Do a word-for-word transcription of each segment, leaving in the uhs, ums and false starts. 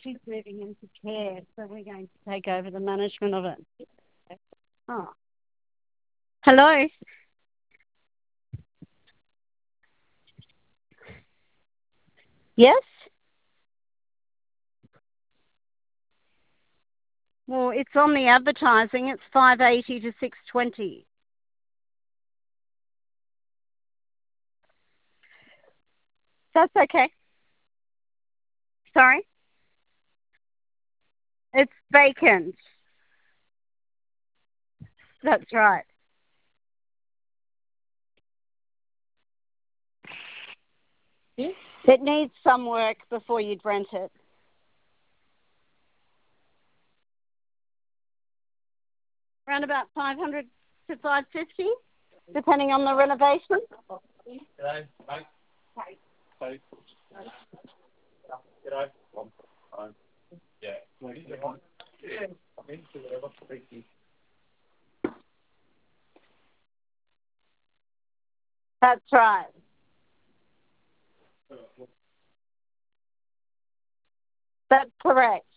she's moving into care, so we're going to take over the management of it. Oh. Hello. Yes? Well, it's on the advertising. It's five eighty to six twenty. That's okay. Sorry? It's vacant. That's right. It needs some work before you'd rent it. Around about five hundred to five fifty, depending on the renovation. G'day, mate. Hey. G'day. Yeah. That's right. That's correct.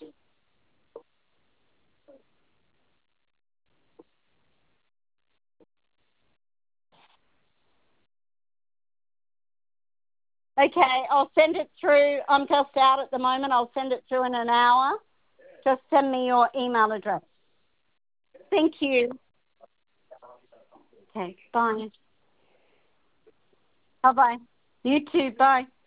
Okay, I'll send it through. I'm just out at the moment. I'll send it through in an hour. Just send me your email address. Thank you. Okay, bye. Bye-bye. You too, bye.